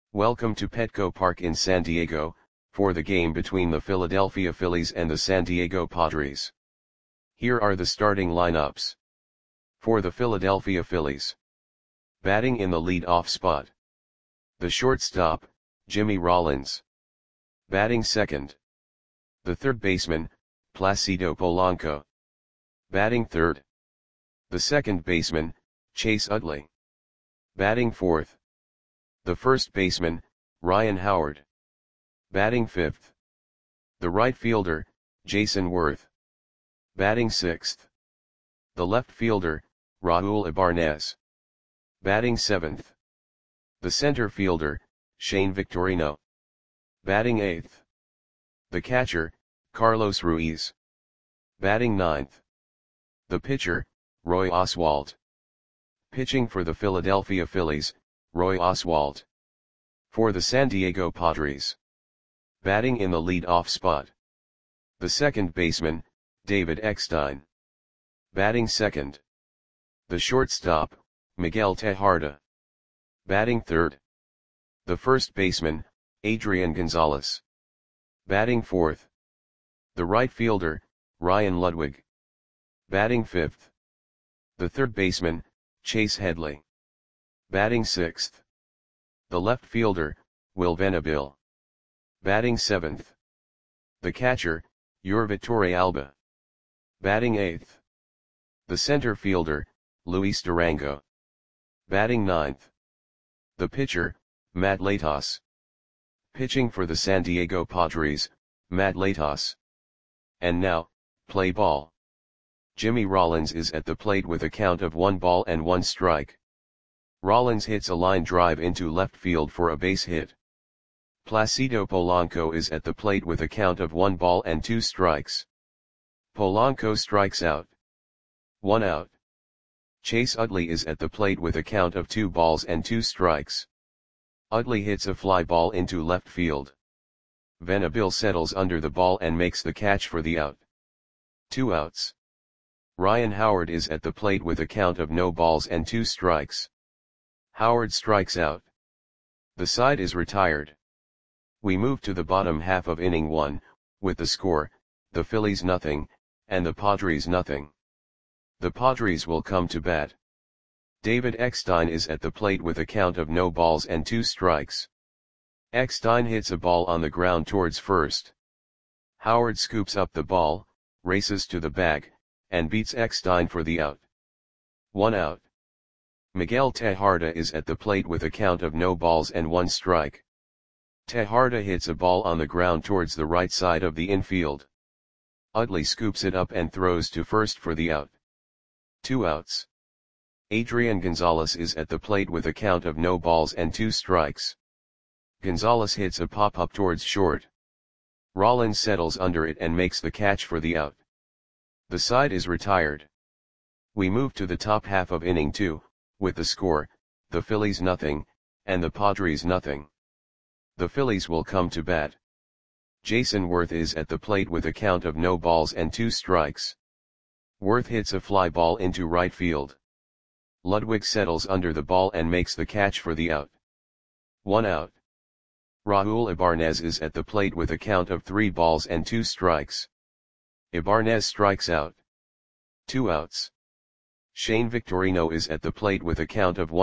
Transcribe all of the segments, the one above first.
Welcome to Petco Park in San Diego, for the game between the Philadelphia Phillies and the San Diego Padres. Here are the starting lineups. For the Philadelphia Phillies. Batting in the lead-off spot. The shortstop, Jimmy Rollins. Batting second. The third baseman, Placido Polanco. Batting third. The second baseman, Chase Utley. Batting fourth. The first baseman, Ryan Howard. Batting fifth. The right fielder, Jason Worth. Batting sixth. The left fielder, Raul Ibarnez. Batting seventh. The center fielder, Shane Victorino. Batting eighth. The catcher, Carlos Ruiz. Batting ninth. The pitcher, Roy Oswalt. Pitching for the Philadelphia Phillies, Roy Oswalt. For the San Diego Padres. Batting in the lead-off spot. The second baseman, David Eckstein. Batting second. The shortstop, Miguel Tejada. Batting third. The first baseman, Adrian Gonzalez. Batting fourth. The right fielder, Ryan Ludwig. Batting fifth. The third baseman, Chase Headley. Batting sixth. The left fielder, Will Venable. Batting seventh. The catcher, Yurvit Torrealba. Batting eighth. The center fielder, Luis Durango. Batting ninth. The pitcher, Matt Latos. Pitching for the San Diego Padres, Matt Latos. And now, play ball. Jimmy Rollins is at the plate with a count of 1-1 Rollins hits a line drive into left field for a base hit. Placido Polanco is at the plate with a count of 1-2. Polanco strikes out. 1 out. Chase Utley is at the plate with a count of 2-2. Utley hits a fly ball into left field. Venable settles under the ball and makes the catch for the out. 2 outs. Ryan Howard is at the plate with a count of 0-2. Howard strikes out. The side is retired. We move to the bottom half of inning 1, with the score, the Phillies nothing, and the Padres nothing. The Padres will come to bat. David Eckstein is at the plate with a count of 0-2. Eckstein hits a ball on the ground towards first. Howard scoops up the ball, races to the bag, and beats Eckstein for the out. 1 out. Miguel Tejada is at the plate with a count of 0-1. Tejada hits a ball on the ground towards the right side of the infield. Utley scoops it up and throws to first for the out. 2 outs. Adrian Gonzalez is at the plate with a count of 0-2. Gonzalez hits a pop-up towards short. Rollins settles under it and makes the catch for the out. The side is retired. We move to the top half of inning 2, with the score, the Phillies nothing, and the Padres nothing. The Phillies will come to bat. Jason Worth is at the plate with a count of 0-2. Worth hits a fly ball into right field. Ludwig settles under the ball and makes the catch for the out. 1 out. Raul Ibarnez is at the plate with a count of 3-2. Ibarnez strikes out. 2 outs. Shane Victorino is at the plate with a count of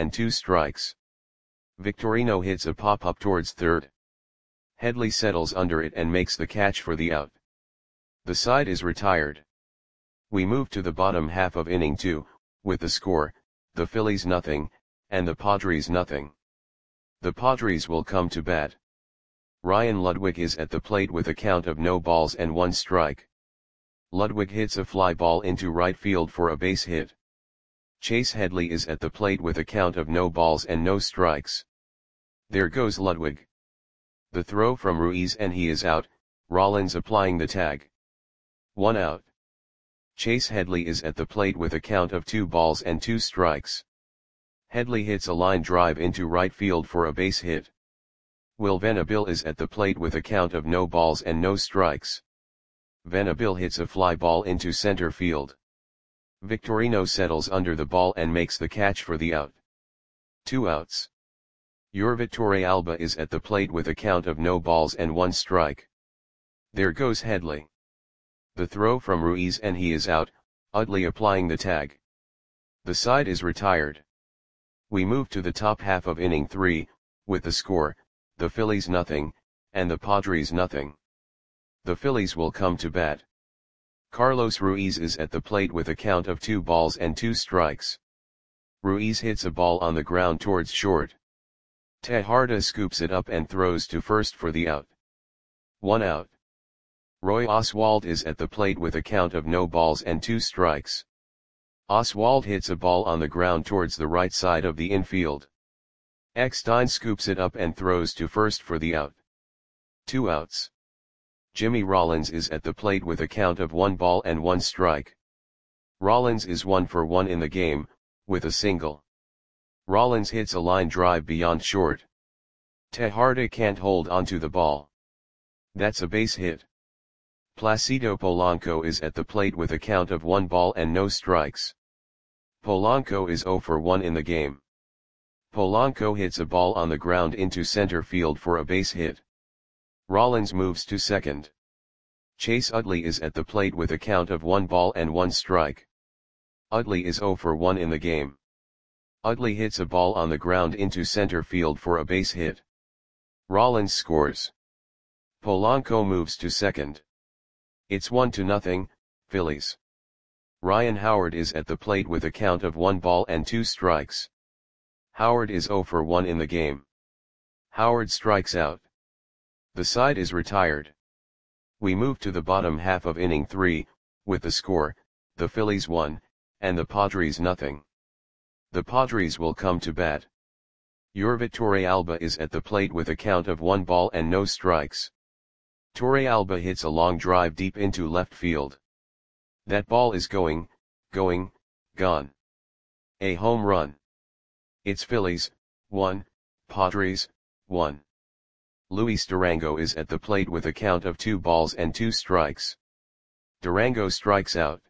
1-2. Victorino hits a pop-up towards third. Headley settles under it and makes the catch for the out. The side is retired. We move to the bottom half of inning 2, with the score, the Phillies nothing, and the Padres nothing. The Padres will come to bat. Ryan Ludwig is at the plate with a count of 0-1. Ludwig hits a fly ball into right field for a base hit. Chase Headley is at the plate with a count of 0-0. There goes Ludwig. The throw from Ruiz and he is out, Rollins applying the tag. 1 out. Chase Headley is at the plate with a count of 2-2. Headley hits a line drive into right field for a base hit. Will Venable is at the plate with a count of 0-0. Venable hits a fly ball into center field. Victorino settles under the ball and makes the catch for the out. 2 outs. Vittore Alba is at the plate with a count of no balls and one strike. There goes Headley. The throw from Ruiz and he is out, Utley applying the tag. The side is retired. We move to the top half of inning 3, with the score, the Phillies nothing, and the Padres nothing. The Phillies will come to bat. Carlos Ruiz is at the plate with a count of 2 balls and 2 strikes. Ruiz hits a ball on the ground towards short. Tejada scoops it up and throws to first for the out. 1 out. Roy Oswalt is at the plate with a count of no balls and 2 strikes. Oswalt hits a ball on the ground towards the right side of the infield. Eckstein scoops it up and throws to first for the out. 2 outs. Jimmy Rollins is at the plate with a count of 1 ball and 1 strike. Rollins is 1 for 1 in the game, with a single. Rollins hits a line drive beyond short. Tejada can't hold onto the ball. That's a base hit. Placido Polanco is at the plate with a count of 1 ball and no strikes. Polanco is 0 for 1 in the game. Polanco hits a ball on the ground into center field for a base hit. Rollins moves to second. Chase Utley is at the plate with a count of 1 ball and 1 strike. Utley is 0 for 1 in the game. Utley hits a ball on the ground into center field for a base hit. Rollins scores. Polanco moves to second. It's 1-0, Phillies. Ryan Howard is at the plate with a count of 1 ball and 2 strikes. Howard is 0 for 1 in the game. Howard strikes out. The side is retired. We move to the bottom half of inning 3, with the score, the Phillies 1, and the Padres nothing. The Padres will come to bat. Vittore Alba is at the plate with a count of 1 ball and no strikes. Torrealba hits a long drive deep into left field. That ball is gone. A home run. It's Phillies, 1, Padres, 1. Luis Durango is at the plate with a count of 2 balls and 2 strikes. Durango strikes out.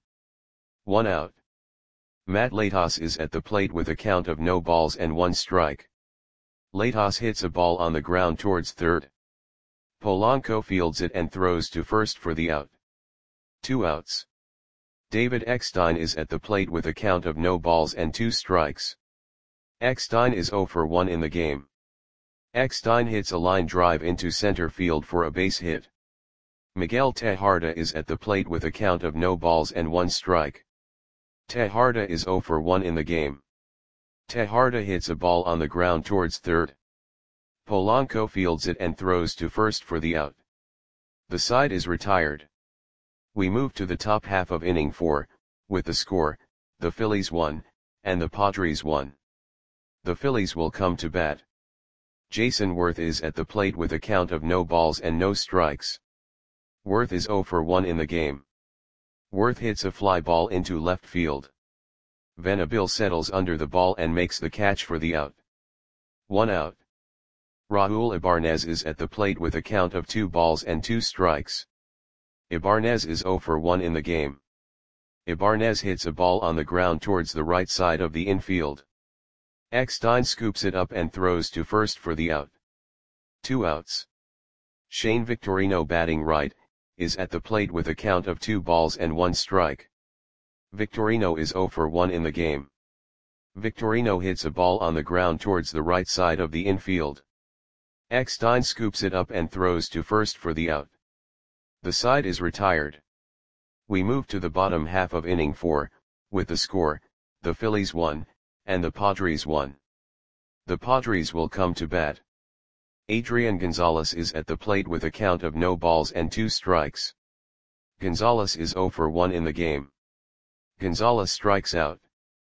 1 out. Matt Latos is at the plate with a count of no balls and 1 strike. Latos hits a ball on the ground towards third. Polanco fields it and throws to first for the out. 2 outs. David Eckstein is at the plate with a count of no balls and 2 strikes. Eckstein is 0 for 1 in the game. Eckstein hits a line drive into center field for a base hit. Miguel Tejada is at the plate with a count of no balls and 1 strike. Tejada is 0 for 1 in the game. Tejada hits a ball on the ground towards third. Polanco fields it and throws to first for the out. The side is retired. We move to the top half of inning 4, with the score, the Phillies 1, and the Padres 1. The Phillies will come to bat. Jason Worth is at the plate with a count of no balls and no strikes. Worth is 0 for 1 in the game. Worth hits a fly ball into left field. Venable settles under the ball and makes the catch for the out. 1 out. Raul Ibanez is at the plate with a count of 2 balls and 2 strikes. Ibanez is 0 for 1 in the game. Ibanez hits a ball on the ground towards the right side of the infield. Eckstein scoops it up and throws to first for the out. 2 outs. Shane Victorino, batting right, is at the plate with a count of 2 balls and 1 strike. Victorino is 0 for 1 in the game. Victorino hits a ball on the ground towards the right side of the infield. Eckstein scoops it up and throws to first for the out. The side is retired. We move to the bottom half of inning 4, with the score, the Phillies 1, and the Padres 1. The Padres will come to bat. Adrian Gonzalez is at the plate with a count of no balls and 2 strikes. Gonzalez is 0 for 1 in the game. Gonzalez strikes out.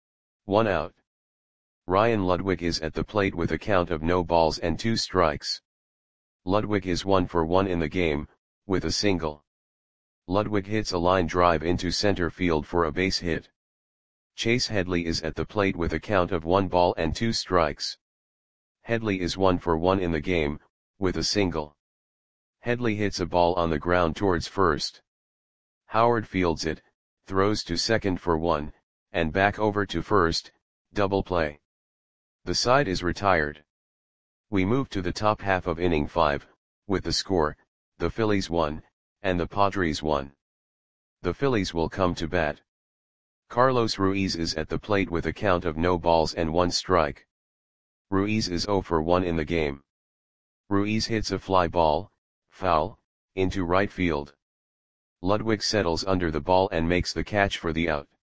1 out. Ryan Ludwig is at the plate with a count of no balls and 2 strikes. Ludwig is 1 for 1 in the game, with a single. Ludwig hits a line drive into center field for a base hit. Chase Headley is at the plate with a count of 1 ball and 2 strikes. Headley is 1 for 1 in the game, with a single. Headley hits a ball on the ground towards first. Howard fields it, throws to second for 1, and back over to first, double play. The side is retired. We move to the top half of inning 5, with the score, the Phillies won, and the Padres won. The Phillies will come to bat. Carlos Ruiz is at the plate with a count of no balls and 1 strike. Ruiz is 0 for 1 in the game. Ruiz hits a fly ball, foul, into right field. Ludwig settles under the ball and makes the catch for the out.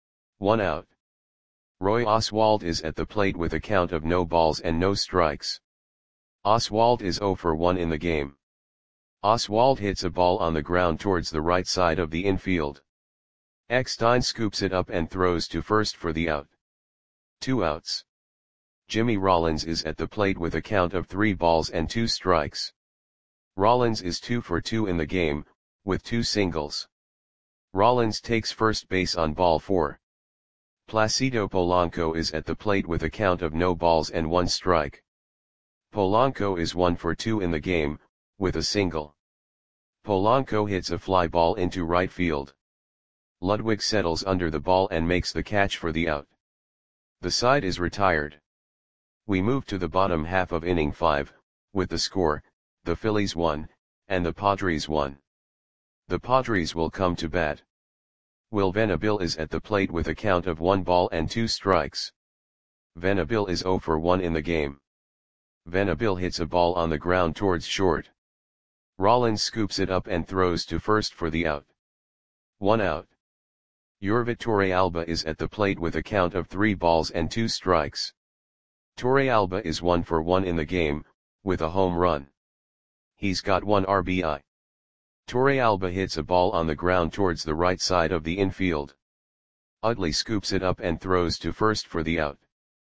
1 out. Roy Oswalt is at the plate with a count of no balls and no strikes. Oswalt is 0 for 1 in the game. Oswalt hits a ball on the ground towards the right side of the infield. Eckstein scoops it up and throws to first for the out. 2 outs. Jimmy Rollins is at the plate with a count of 3 balls and 2 strikes. Rollins is 2 for 2 in the game, with 2 singles. Rollins takes first base on ball 4. Placido Polanco is at the plate with a count of no balls and 1 strike. Polanco is 1 for 2 in the game, with a single. Polanco hits a fly ball into right field. Ludwig settles under the ball and makes the catch for the out. The side is retired. We move to the bottom half of inning 5, with the score, the Phillies won, and the Padres won. The Padres will come to bat. Will Venable is at the plate with a count of 1 ball and 2 strikes. Venable is 0 for 1 in the game. Venable hits a ball on the ground towards short. Rollins scoops it up and throws to first for the out. 1 out. Yorvit Torrealba is at the plate with a count of 3 balls and 2 strikes. Torrealba is 1 for 1 in the game, with a home run. He's got 1 RBI. Torrealba hits a ball on the ground towards the right side of the infield. Utley scoops it up and throws to first for the out.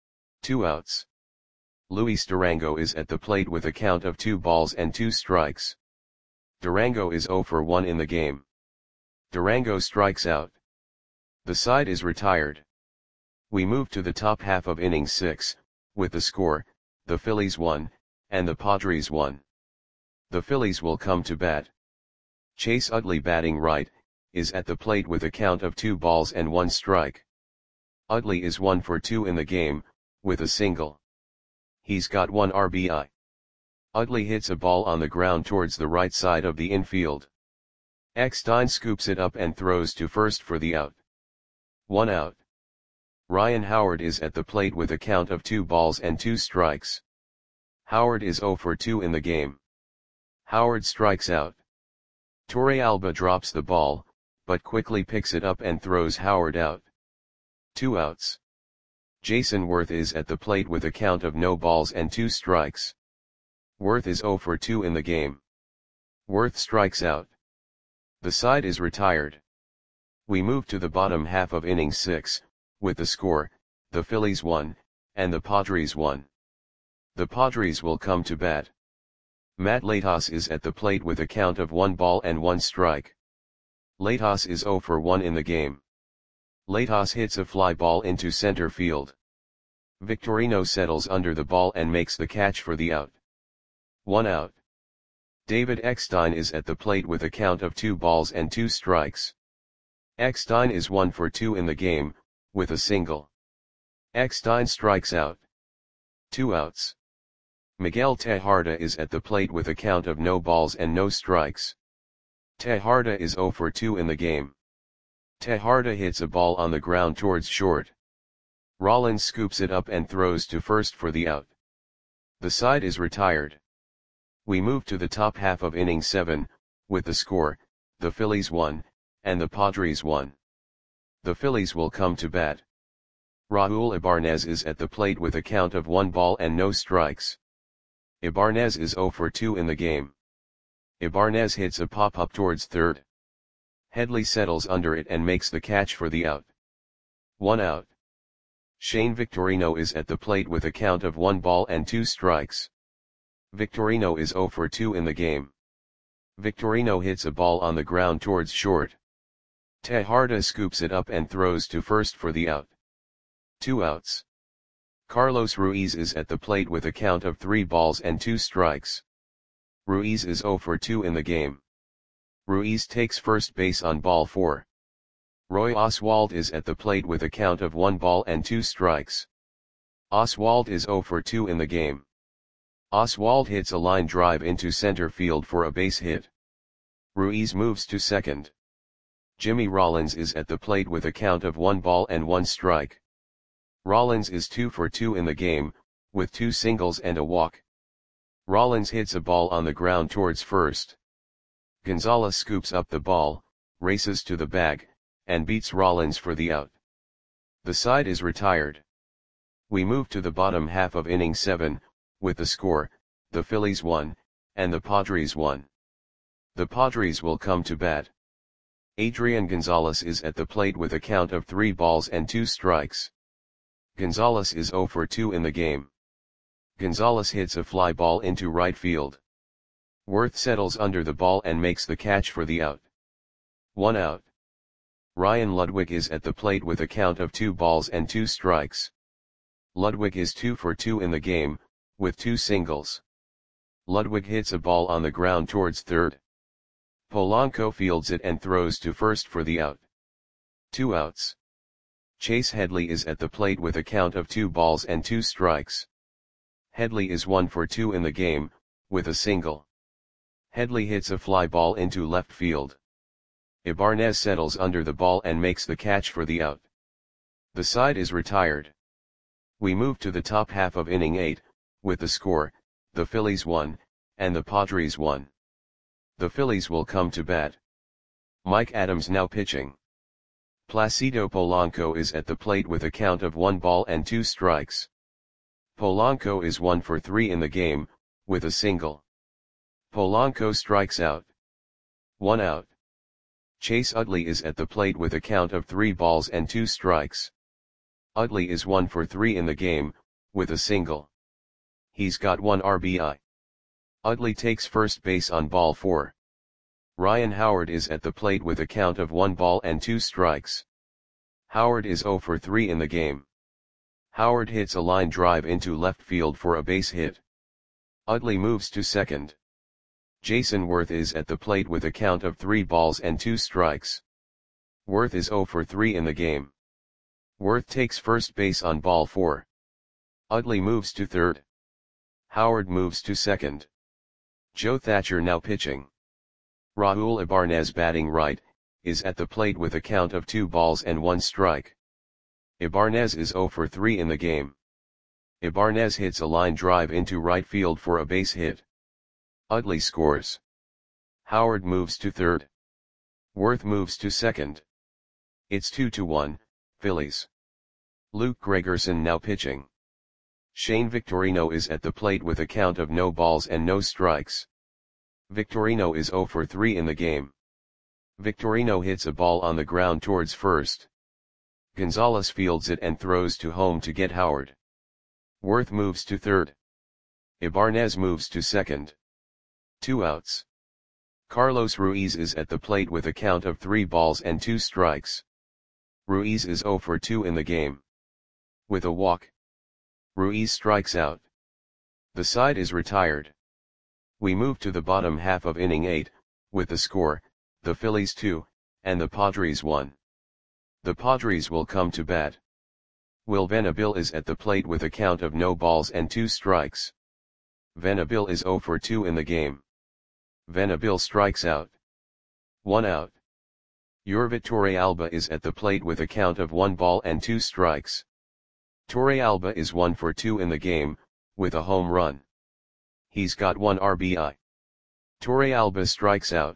2 outs. Luis Durango is at the plate with a count of 2 balls and 2 strikes. Durango is 0 for 1 in the game. Durango strikes out. The side is retired. We move to the top half of inning 6, with the score, the Phillies won, and the Padres won. The Phillies will come to bat. Chase Utley, batting right, is at the plate with a count of 2 balls and 1 strike. Utley is 1 for 2 in the game, with a single. He's got 1 RBI. Utley hits a ball on the ground towards the right side of the infield. Eckstein scoops it up and throws to first for the out. 1 out. Ryan Howard is at the plate with a count of 2 balls and 2 strikes. Howard is 0 for 2 in the game. Howard strikes out. Torrealba drops the ball, but quickly picks it up and throws Howard out. 2 outs. Jason Worth is at the plate with a count of no balls and 2 strikes. Worth is 0 for 2 in the game. Worth strikes out. The side is retired. We move to the bottom half of inning 6, with the score, the Phillies won, and the Padres won. The Padres will come to bat. Matt Latos is at the plate with a count of 1 ball and 1 strike. Latos is 0 for 1 in the game. Latos hits a fly ball into center field. Victorino settles under the ball and makes the catch for the out. 1 out. David Eckstein is at the plate with a count of 2 balls and 2 strikes. Eckstein is 1 for 2 in the game, with a single. Eckstein strikes out. 2 outs. Miguel Tejada is at the plate with a count of no balls and no strikes. Tejada is 0 for 2 in the game. Tejada hits a ball on the ground towards short. Rollins scoops it up and throws to first for the out. The side is retired. We move to the top half of inning 7, with the score, the Phillies won, and the Padres won. The Phillies will come to bat. Raul Ibanez is at the plate with a count of 1 ball and no strikes. Ibanez is 0 for 2 in the game. Ibanez hits a pop-up towards third. Headley settles under it and makes the catch for the out. 1 out. Shane Victorino is at the plate with a count of 1 ball and 2 strikes. Victorino is 0 for 2 in the game. Victorino hits a ball on the ground towards short. Tejada scoops it up and throws to first for the out. 2 outs. Carlos Ruiz is at the plate with a count of 3 balls and 2 strikes. Ruiz is 0 for 2 in the game. Ruiz takes first base on ball 4. Roy Oswalt is at the plate with a count of 1 ball and 2 strikes. Oswalt is 0 for 2 in the game. Oswalt hits a line drive into center field for a base hit. Ruiz moves to second. Jimmy Rollins is at the plate with a count of 1 ball and 1 strike. Rollins is 2 for 2 in the game, with 2 singles and a walk. Rollins hits a ball on the ground towards first. Gonzalez scoops up the ball, races to the bag, and beats Rollins for the out. The side is retired. We move to the bottom half of inning 7, with the score, the Phillies 1, and the Padres 1. The Padres will come to bat. Adrian Gonzalez is at the plate with a count of 3 balls and 2 strikes. Gonzalez is 0 for 2 in the game. Gonzalez hits a fly ball into right field. Worth settles under the ball and makes the catch for the out. 1 out. Ryan Ludwig is at the plate with a count of 2 balls and 2 strikes. Ludwig is 2 for 2 in the game, with 2 singles. Ludwig hits a ball on the ground towards third. Polanco fields it and throws to first for the out. 2 outs. Chase Headley is at the plate with a count of 2 balls and 2 strikes. Headley is 1 for 2 in the game, with a single. Headley hits a fly ball into left field. Ibanez settles under the ball and makes the catch for the out. The side is retired. We move to the top half of inning 8, with the score, the Phillies 1, and the Padres 1. The Phillies will come to bat. Mike Adams now pitching. Placido Polanco is at the plate with a count of 1 ball and 2 strikes. Polanco is 1 for 3 in the game, with a single. Polanco strikes out. 1 out. Chase Utley is at the plate with a count of 3 balls and 2 strikes. Utley is 1 for 3 in the game, with a single. He's got 1 RBI. Utley takes first base on ball 4. Ryan Howard is at the plate with a count of 1 ball and 2 strikes. Howard is 0 for 3 in the game. Howard hits a line drive into left field for a base hit. Utley moves to second. Jason Worth is at the plate with a count of 3 balls and 2 strikes. Worth is 0 for 3 in the game. Worth takes first base on ball 4. Utley moves to third. Howard moves to second. Joe Thatcher now pitching. Raul Ibanez batting right, is at the plate with a count of 2 balls and 1 strike. Ibanez is 0 for 3 in the game. Ibanez hits a line drive into right field for a base hit. Utley scores. Howard moves to third. Worth moves to second. It's 2-1, Phillies. Luke Gregerson now pitching. Shane Victorino is at the plate with a count of no balls and no strikes. Victorino is 0 for 3 in the game. Victorino hits a ball on the ground towards first. Gonzalez fields it and throws to home to get Howard. Worth moves to third. Ibanez moves to second. 2 outs. Carlos Ruiz is at the plate with a count of 3 balls and 2 strikes. Ruiz is 0 for 2 in the game. With a walk, Ruiz strikes out. The side is retired. We move to the bottom half of inning 8, with the score, the Phillies 2, and the Padres 1. The Padres will come to bat. Will Venable is at the plate with a count of no balls and 2 strikes. Venable is 0 for 2 in the game. Venable strikes out. 1 out. Yorvit Torrealba is at the plate with a count of 1 ball and 2 strikes. Torrealba is 1 for 2 in the game, with a home run. He's got 1 RBI. Torrealba strikes out.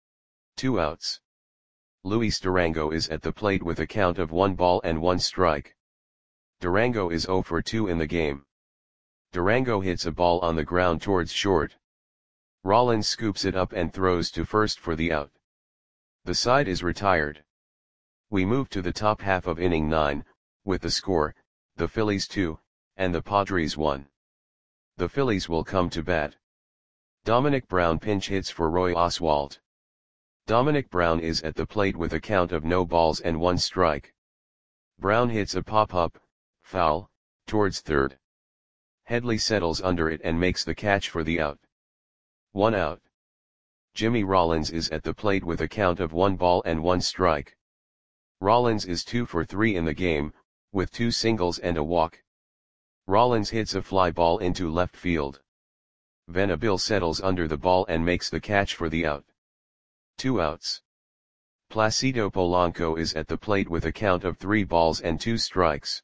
2 outs. Luis Durango is at the plate with a count of 1 ball and 1 strike. Durango is 0 for 2 in the game. Durango hits a ball on the ground towards short. Rollins scoops it up and throws to first for the out. The side is retired. We move to the top half of inning 9, with the score, the Phillies 2, and the Padres 1. The Phillies will come to bat. Dominic Brown pinch hits for Roy Oswalt. Dominic Brown is at the plate with a count of no balls and 1 strike. Brown hits a pop-up, foul, towards third. Headley settles under it and makes the catch for the out. 1 out. Jimmy Rollins is at the plate with a count of 1 ball and 1 strike. Rollins is 2 for 3 in the game, with 2 singles and a walk. Rollins hits a fly ball into left field. Venabil settles under the ball and makes the catch for the out. 2 outs. Placido Polanco is at the plate with a count of 3 balls and 2 strikes.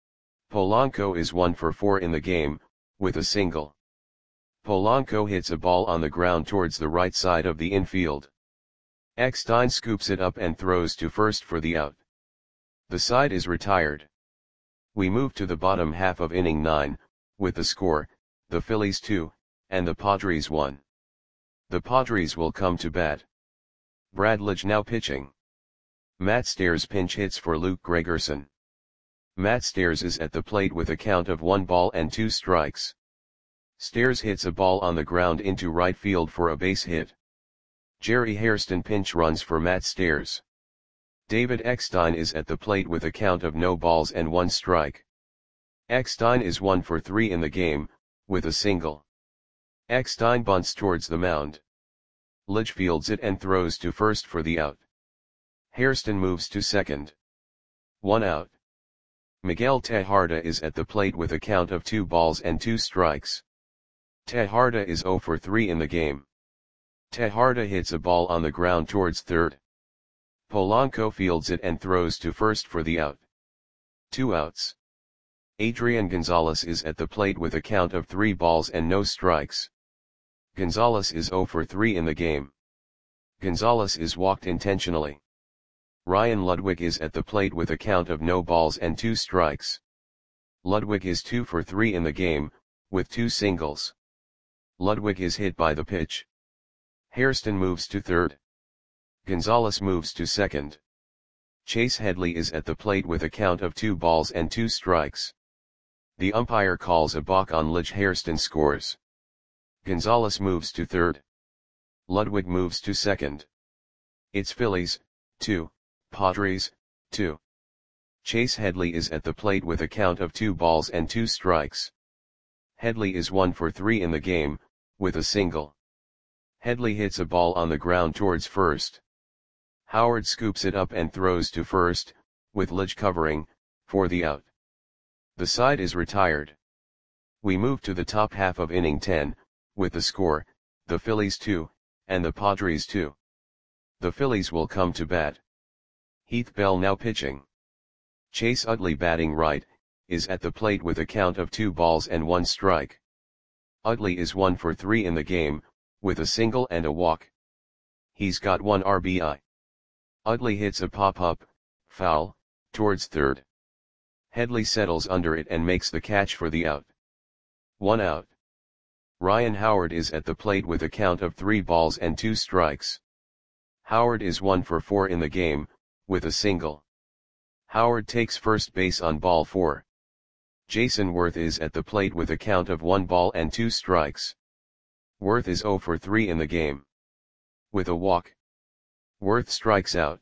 Polanco is 1 for 4 in the game, with a single. Polanco hits a ball on the ground towards the right side of the infield. Eckstein scoops it up and throws to first for the out. The side is retired. We move to the bottom half of inning 9, with the score, the Phillies 2, and the Padres 1. The Padres will come to bat. Brad Lidge now pitching. Matt Stairs pinch hits for Luke Gregerson. Matt Stairs is at the plate with a count of 1 ball and 2 strikes. Stairs hits a ball on the ground into right field for a base hit. Jerry Hairston pinch runs for Matt Stairs. David Eckstein is at the plate with a count of no balls and 1 strike. Eckstein is 1 for 3 in the game, with a single. Eckstein bunts towards the mound. Lidge fields it and throws to first for the out. Hairston moves to second. 1 out. Miguel Tejada is at the plate with a count of 2 balls and 2 strikes. Tejada is 0 for 3 in the game. Tejada hits a ball on the ground towards third. Polanco fields it and throws to first for the out. 2 outs. Adrian Gonzalez is at the plate with a count of 3 balls and no strikes. Gonzalez is 0 for 3 in the game. Gonzalez is walked intentionally. Ryan Ludwig is at the plate with a count of no balls and 2 strikes. Ludwig is 2 for 3 in the game, with 2 singles. Ludwig is hit by the pitch. Hairston moves to third. Gonzalez moves to second. Chase Headley is at the plate with a count of 2 balls and 2 strikes. The umpire calls a balk on Lidge. Hairston scores. Gonzalez moves to third. Ludwig moves to second. It's Phillies, 2, Padres, 2. Chase Headley is at the plate with a count of 2 balls and 2 strikes. Headley is 1 for 3 in the game, with a single. Headley hits a ball on the ground towards first. Howard scoops it up and throws to first, with Lidge covering, for the out. The side is retired. We move to the top half of inning 10, with the score, the Phillies 2, and the Padres 2. The Phillies will come to bat. Heath Bell now pitching. Chase Utley batting right, is at the plate with a count of 2 balls and 1 strike. Utley is 1 for 3 in the game, with a single and a walk. He's got 1 RBI. Utley hits a pop-up, foul, towards third. Headley settles under it and makes the catch for the out. 1 out. Ryan Howard is at the plate with a count of 3 balls and 2 strikes. Howard is 1 for 4 in the game, with a single. Howard takes first base on ball 4. Jason Worth is at the plate with a count of 1 ball and 2 strikes. Worth is 0 for 3 in the game. With a walk. Worth strikes out.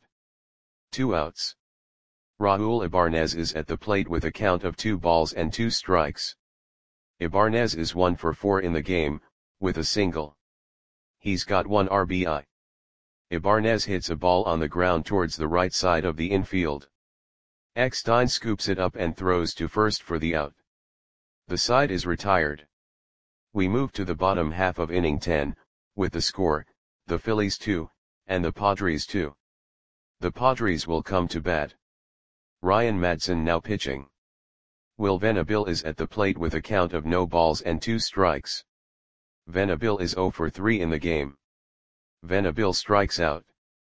2 outs. Raul Ibanez is at the plate with a count of 2 balls and 2 strikes. Ibanez is 1 for 4 in the game, with a single. He's got 1 RBI. Ibanez hits a ball on the ground towards the right side of the infield. Eckstein scoops it up and throws to first for the out. The side is retired. We move to the bottom half of inning 10, with the score, the Phillies 2, and the Padres 2. The Padres will come to bat. Ryan Madson now pitching. Will Venabil is at the plate with a count of no balls and 2 strikes. Venabil is 0 for 3 in the game. Venabil strikes out.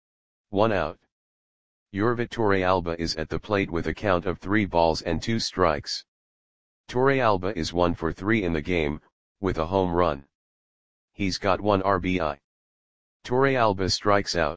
1 out. Yorvit Torrealba is at the plate with a count of 3 balls and 2 strikes. Torrealba is 1 for 3 in the game, with a home run. He's got 1 RBI. Torrealba strikes out.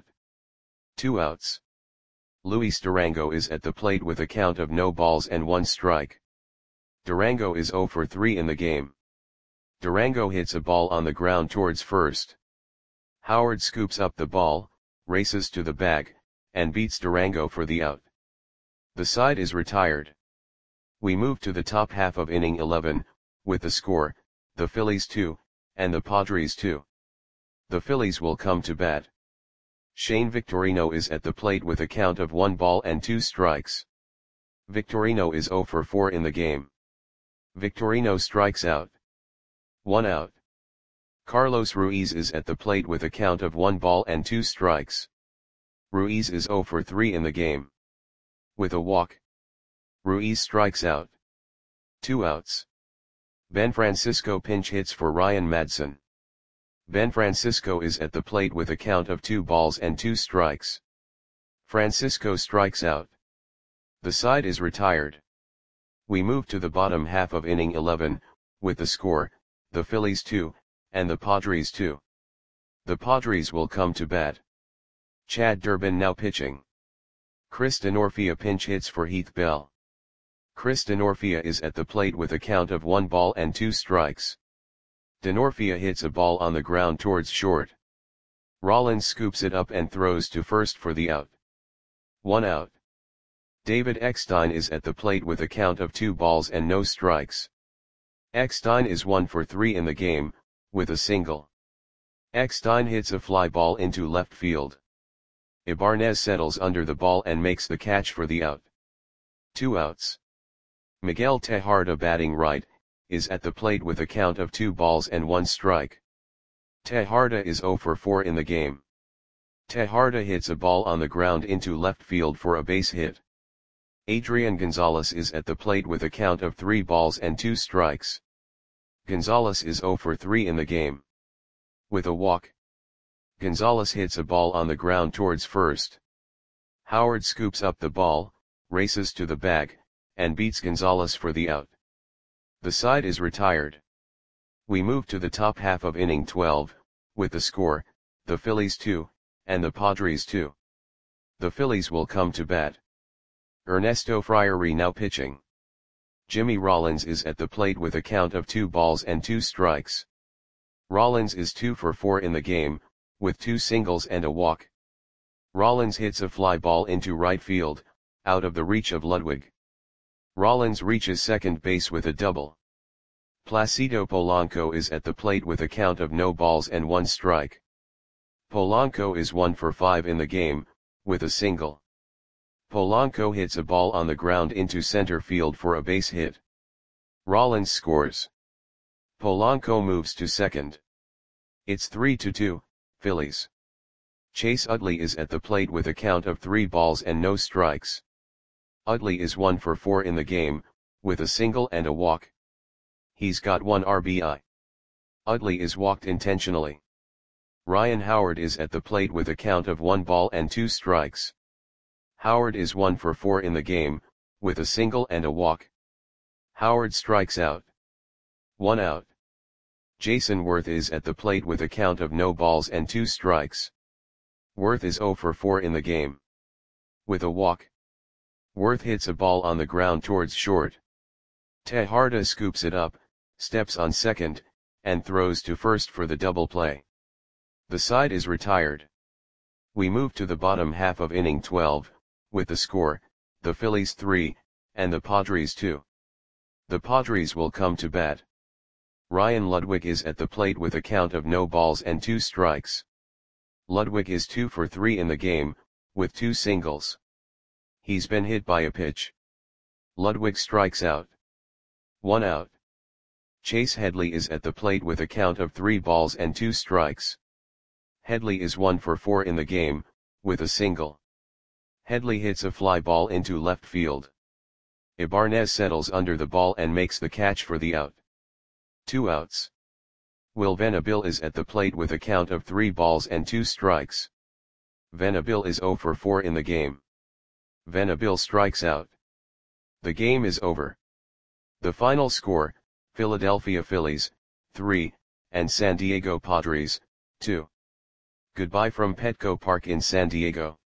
2 outs. Luis Durango is at the plate with a count of no balls and 1 strike. Durango is 0 for 3 in the game. Durango hits a ball on the ground towards first. Howard scoops up the ball, races to the bag, and beats Durango for the out. The side is retired. We move to the top half of inning 11, with the score, the Phillies 2, and the Padres 2. The Phillies will come to bat. Shane Victorino is at the plate with a count of 1 ball and 2 strikes. Victorino is 0 for 4 in the game. Victorino strikes out. 1 out. Carlos Ruiz is at the plate with a count of 1 ball and 2 strikes. Ruiz is 0 for 3 in the game. With a walk, Ruiz strikes out. 2 outs. Ben Francisco pinch hits for Ryan Madson. Ben Francisco is at the plate with a count of 2 balls and 2 strikes. Francisco strikes out. The side is retired. We move to the bottom half of inning 11, with the score, the Phillies 2, and the Padres 2. The Padres will come to bat. Chad Durbin now pitching. Chris Denorfia pinch hits for Heath Bell. Chris Denorfia is at the plate with a count of 1 ball and 2 strikes. Denorfia hits a ball on the ground towards short. Rollins scoops it up and throws to first for the out. 1 out. David Eckstein is at the plate with a count of 2 balls and no strikes. Eckstein is 1 for 3 in the game, with a single. Eckstein hits a fly ball into left field. Ibanez settles under the ball and makes the catch for the out. 2 outs. Miguel Tejada batting right, is at the plate with a count of 2 balls and 1 strike. Tejada is 0 for 4 in the game. Tejada hits a ball on the ground into left field for a base hit. Adrian Gonzalez is at the plate with a count of 3 balls and 2 strikes. Gonzalez is 0 for 3 in the game. With a walk, Gonzalez hits a ball on the ground towards first. Howard scoops up the ball, races to the bag, and beats Gonzalez for the out. The side is retired. We move to the top half of inning 12, with the score, the Phillies 2, and the Padres 2. The Phillies will come to bat. Ernesto Friary now pitching. Jimmy Rollins is at the plate with a count of 2 balls and 2 strikes. Rollins is 2 for 4 in the game, with 2 singles and a walk. Rollins hits a fly ball into right field, out of the reach of Ludwig. Rollins reaches second base with a double. Placido Polanco is at the plate with a count of no balls and 1 strike. Polanco is 1 for 5 in the game, with a single. Polanco hits a ball on the ground into center field for a base hit. Rollins scores. Polanco moves to second. It's 3-2, Phillies. Chase Utley is at the plate with a count of 3 balls and no strikes. Utley is 1 for 4 in the game, with a single and a walk. He's got 1 RBI. Utley is walked intentionally. Ryan Howard is at the plate with a count of 1 ball and 2 strikes. Howard is 1 for 4 in the game, with a single and a walk. Howard strikes out. 1 out. Jason Worth is at the plate with a count of no balls and 2 strikes. Worth is 0 for 4 in the game. With a walk, Worth hits a ball on the ground towards short. Tejada scoops it up, steps on second, and throws to first for the double play. The side is retired. We move to the bottom half of inning 12, with the score, the Phillies 3, and the Padres 2. The Padres will come to bat. Ryan Ludwig is at the plate with a count of no balls and 2 strikes. Ludwig is 2 for 3 in the game, with 2 singles. He's been hit by a pitch. Ludwig strikes out. 1 out. Chase Headley is at the plate with a count of 3 balls and 2 strikes. Headley is 1 for 4 in the game, with a single. Headley hits a fly ball into left field. Ibanez settles under the ball and makes the catch for the out. 2 outs. Will Venable is at the plate with a count of 3 balls and 2 strikes. Venable is 0 for 4 in the game. Venable strikes out. The game is over. The final score, Philadelphia Phillies, 3, and San Diego Padres, 2. Goodbye from Petco Park in San Diego.